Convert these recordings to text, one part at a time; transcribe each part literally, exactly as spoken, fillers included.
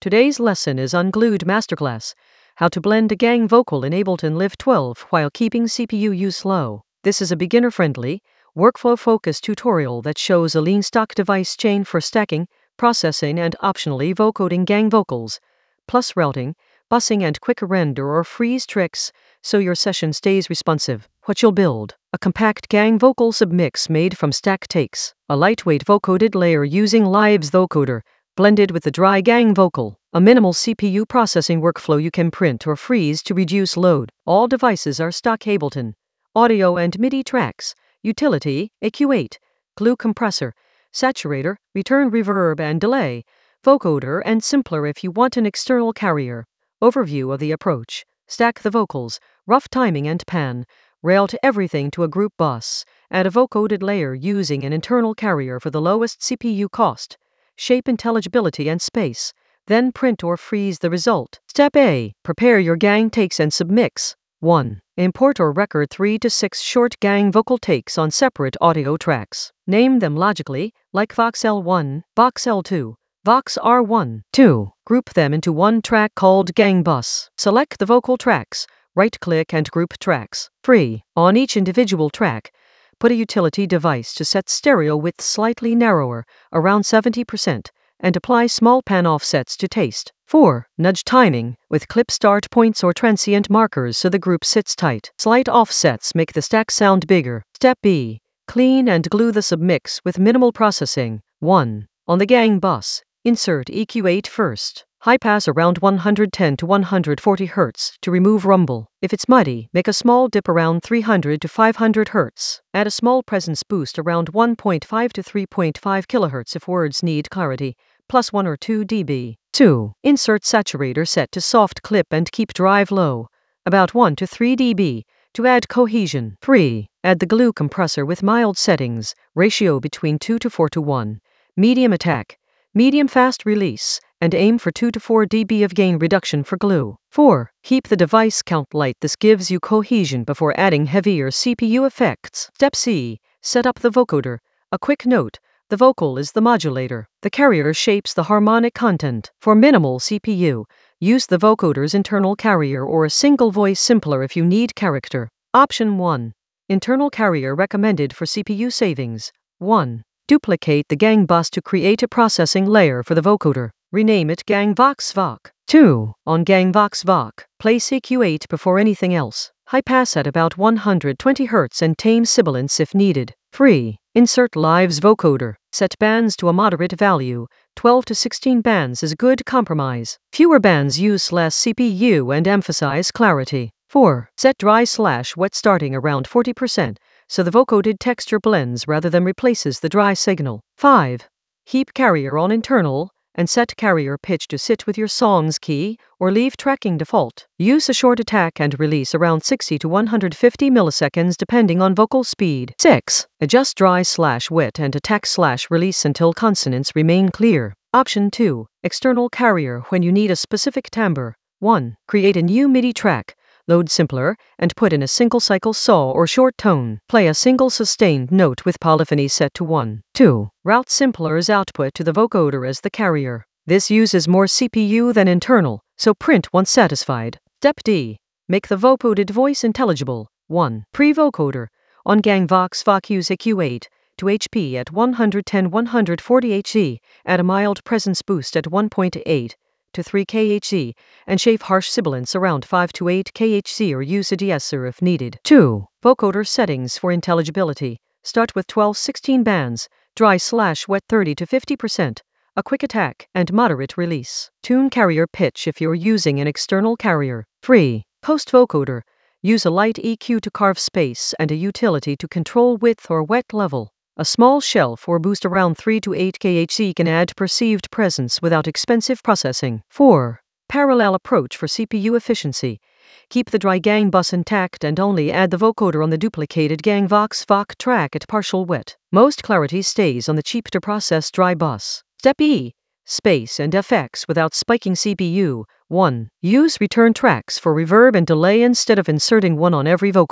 Today's lesson is Unglued Masterclass, how to blend a gang vocal in Ableton Live twelve while keeping C P U use low. This is a beginner-friendly, workflow-focused tutorial that shows a lean stock device chain for stacking, processing and optionally vocoding gang vocals, plus routing, busing and quick render or freeze tricks so your session stays responsive. What you'll build: a compact gang vocal submix made from stack takes, a lightweight vocoded layer using Live's vocoder, blended with the dry gang vocal, a minimal C P U processing workflow you can print or freeze to reduce load. All devices are stock Ableton, audio and MIDI tracks, utility, A Q eight, glue compressor, saturator, return reverb and delay, vocoder and simpler if you want an external carrier. Overview of the approach: stack the vocals, rough timing and pan, route everything to a group bus, add a vocoded layer using an internal carrier for the lowest C P U cost, shape intelligibility and space, then print or freeze the result. Step A. Prepare your gang takes and submix. one. Import or record three to six short gang vocal takes on separate audio tracks. Name them logically, like Vox L one, Vox L two, Vox R one. two. Group them into one track called Gang Bus. Select the vocal tracks, right-click and group tracks. three. On each individual track, put a utility device to set stereo width slightly narrower, around seventy percent, and apply small pan offsets to taste. four. Nudge timing, with clip start points or transient markers so the group sits tight. Slight offsets make the stack sound bigger. Step B. Clean and glue the submix with minimal processing. one. On the gang bus, insert E Q eight first. High pass around one hundred ten to one hundred forty hertz to remove rumble. If it's muddy, make a small dip around three hundred to five hundred hertz. Add a small presence boost around one point five to three point five kilohertz if words need clarity, plus one or two decibels. two. Insert saturator set to soft clip and keep drive low, about one to three decibels, to add cohesion. three. Add the glue compressor with mild settings, ratio between two to four to one. Medium attack, medium fast release, and aim for two to four decibels of gain reduction for glue. four. Keep the device count light. This gives you cohesion before adding heavier C P U effects. Step C. Set up the vocoder. A quick note: the vocal is the modulator. The carrier shapes the harmonic content. For minimal C P U, use the vocoder's internal carrier or a single voice, simpler if you need character. Option one. Internal carrier recommended for C P U savings. one. Duplicate the gang bus to create a processing layer for the vocoder. Rename it Gang Vox Voc. two. On Gang Vox Voc, place E Q eight before anything else. High pass at about one hundred twenty hertz and tame sibilance if needed. three. Insert Live's vocoder. Set bands to a moderate value. twelve to sixteen bands is a good compromise. Fewer bands use less C P U and emphasize clarity. four. Set dry slash wet starting around forty percent, so the vocoded texture blends rather than replaces the dry signal. five. Keep carrier on internal, and set carrier pitch to sit with your song's key, or leave tracking default. Use a short attack and release around sixty to one hundred fifty milliseconds depending on vocal speed. six. Adjust dry slash wet and attack slash release until consonants remain clear. Option two. External carrier when you need a specific timbre. one. Create a new MIDI track. Load simpler, and put in a single cycle saw or short tone. Play a single sustained note with polyphony set to one. two. Route simpler's output to the vocoder as the carrier. This uses more C P U than internal, so print once satisfied. Step D. Make the vocoded voice intelligible. one. Pre-vocoder. On Gang Vox Voc, use E Q eight to H P at one hundred ten to one hundred forty hertz, add a mild presence boost at one point eight to three kilohertz, and shape harsh sibilance around five to eight kilohertz or use a de-esser if needed. two. Vocoder settings for intelligibility. Start with twelve to sixteen bands, dry slash wet thirty to fifty percent, a quick attack, and moderate release. Tune carrier pitch if you're using an external carrier. three. Post vocoder. Use a light E Q to carve space and a utility to control width or wet level. A small shelf or boost around three to eight kilohertz can add perceived presence without expensive processing. four. Parallel approach for C P U efficiency. Keep the dry gang bus intact and only add the vocoder on the duplicated Gang Vox Voc track at partial wet. Most clarity stays on the cheap to process dry bus. Step E. Space and F X without spiking C P U. one. Use return tracks for reverb and delay instead of inserting one on every vocal.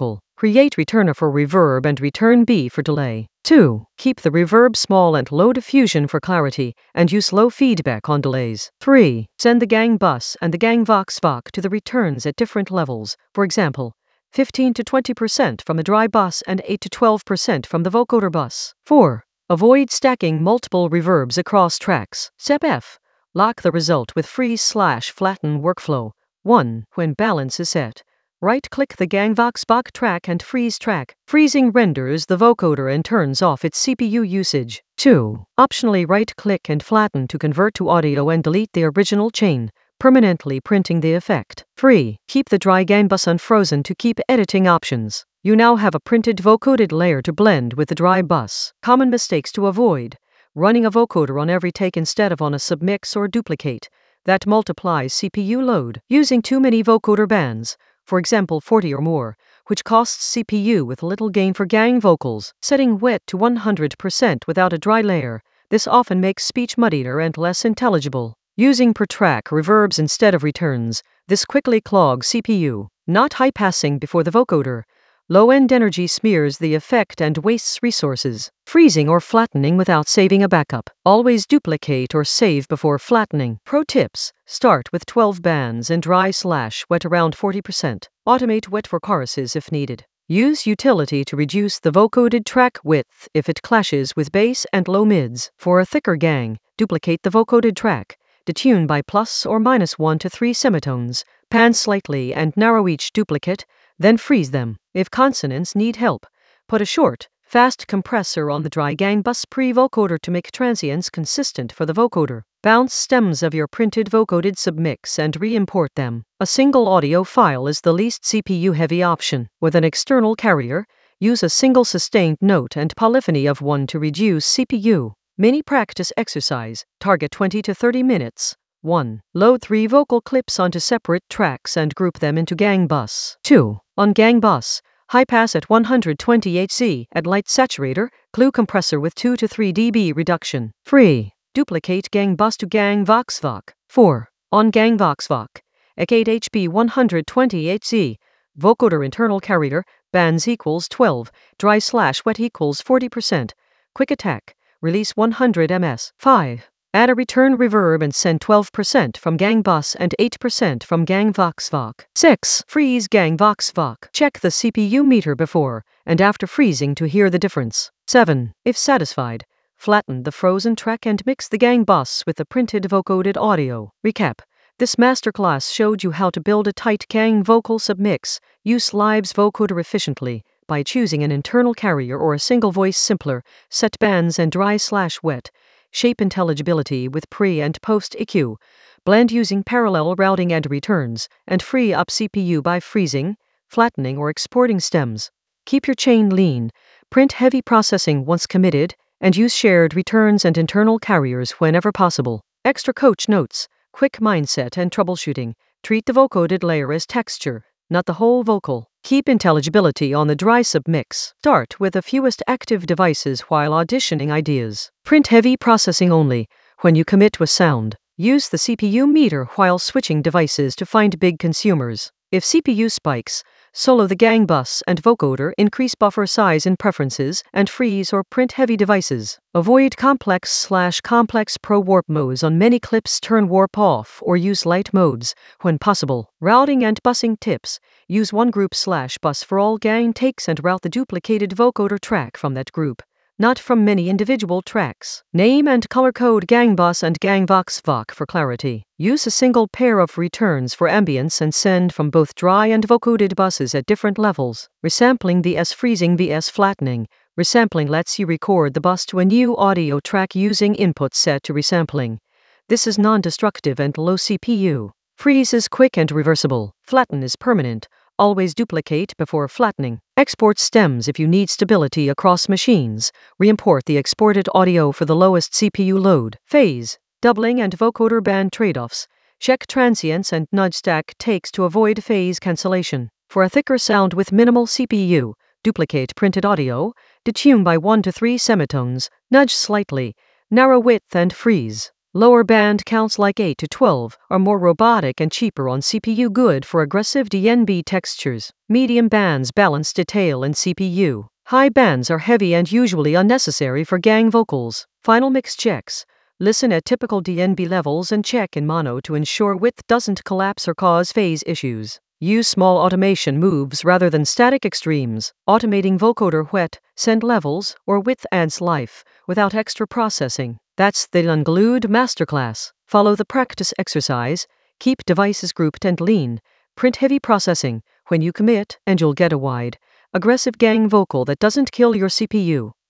Create return A for reverb and return B for delay. two. Keep the reverb small and low diffusion for clarity, and use low feedback on delays. three. Send the gang bus and the gang vox voc to the returns at different levels. For example, fifteen to twenty percent from the dry bus and eight to twelve percent from the vocoder bus. four. Avoid stacking multiple reverbs across tracks. Step F. Lock the result with freeze slash flatten workflow. one. When balance is set, right-click the gang vox voc track and freeze track. Freezing renders the vocoder and turns off its C P U usage. two. Optionally right-click and flatten to convert to audio and delete the original chain, permanently printing the effect. three. Keep the dry gang bus unfrozen to keep editing options. You now have a printed vocoded layer to blend with the dry bus. Common mistakes to avoid: running a vocoder on every take instead of on a submix or duplicate. That multiplies C P U load. Using too many vocoder bands, for example forty or more, which costs C P U with little gain for gang vocals. Setting wet to one hundred percent without a dry layer. This often makes speech muddier and less intelligible. Using per track reverbs instead of returns. This quickly clogs C P U. Not high passing before the vocoder. Low-end energy smears the effect and wastes resources. Freezing or flattening without saving a backup. Always duplicate or save before flattening. Pro tips: start with twelve bands and dry slash wet around forty percent. Automate wet for choruses if needed. Use utility to reduce the vocoded track width if it clashes with bass and low mids. For a thicker gang, duplicate the vocoded track. Detune by plus or minus one to three semitones. Pan slightly and narrow each duplicate, then freeze them. If consonants need help, put a short, fast compressor on the dry gang bus pre-vocoder to make transients consistent for the vocoder. Bounce stems of your printed vocoded submix and re-import them. A single audio file is the least C P U-heavy option. With an external carrier, use a single sustained note and polyphony of one to reduce C P U. Mini practice exercise. Target twenty to thirty minutes. one. Load three vocal clips onto separate tracks and group them into gang bus. two. On gang bus, high pass at one hundred twenty hertz, add light saturator, clue compressor with two to three decibels reduction. three. Duplicate gang bus to gang vox voc. four. On gang vox voc, at eight hertz one hundred twenty hertz, vocoder internal carrier, bands equals twelve, dry slash wet equals forty percent. Quick attack, release one hundred millimeters. five. Add a return reverb and send twelve percent from gang bus and eight percent from gang vox voc. six. Freeze gang vox voc. Check the C P U meter before and after freezing to hear the difference. seven. If satisfied, flatten the frozen track and mix the gang bus with the printed vocoded audio. Recap: this masterclass showed you how to build a tight gang vocal submix. Use Lib's vocoder efficiently by choosing an internal carrier or a single voice simpler. Set bands and dry slash wet. Shape intelligibility with pre and post E Q. Blend using parallel routing and returns, and free up C P U by freezing, flattening or exporting stems. Keep your chain lean. Print heavy processing once committed, and use shared returns and internal carriers whenever possible. Extra coach notes: quick mindset and troubleshooting. Treat the vocoded layer as texture, not the whole vocal. Keep intelligibility on the dry submix. Start with the fewest active devices while auditioning ideas. Print heavy processing only when you commit to a sound. Use the C P U meter while switching devices to find big consumers. If C P U spikes, solo the gang bus and vocoder, increase buffer size in preferences, and freeze or print heavy devices. Avoid complex slash complex pro warp modes on many clips. Turn warp off or use light modes when possible. Routing and busing tips: use one group slash bus for all gang takes and route the duplicated vocoder track from that group, not from many individual tracks. Name and color code gang bus and gang vox voc for clarity. Use a single pair of returns for ambience and send from both dry and vocoded buses at different levels. Resampling vs freezing vs flattening. Resampling lets you record the bus to a new audio track using input set to resampling. This is non-destructive and low C P U. Freeze is quick and reversible. Flatten is permanent. Always duplicate before flattening. Export stems if you need stability across machines. Re-import the exported audio for the lowest C P U load. Phase, doubling and vocoder band trade-offs. Check transients and nudge stack takes to avoid phase cancellation. For a thicker sound with minimal C P U, duplicate printed audio, detune by one to three semitones, nudge slightly, narrow width and freeze. Lower band counts like eight to twelve are more robotic and cheaper on C P U, good for aggressive D N B textures. Medium bands balance detail and C P U. High bands are heavy and usually unnecessary for gang vocals. Final mix checks. Listen at typical D N B levels and check in mono to ensure width doesn't collapse or cause phase issues. Use small automation moves rather than static extremes. Automating vocoder wet, send levels, or width adds life without extra processing. That's the Unglued Masterclass. Follow the practice exercise. Keep devices grouped and lean. Print heavy processing when you commit, and you'll get a wide, aggressive gang vocal that doesn't kill your C P U.